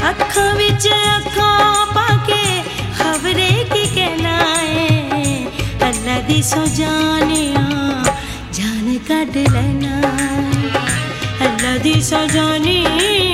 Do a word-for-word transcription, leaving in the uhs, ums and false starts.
अखां विच अखां पाके खबरे की कहना है। अल्लाह दी सो जानिया जान कढ लेना, अल्लाह दी सो जानिया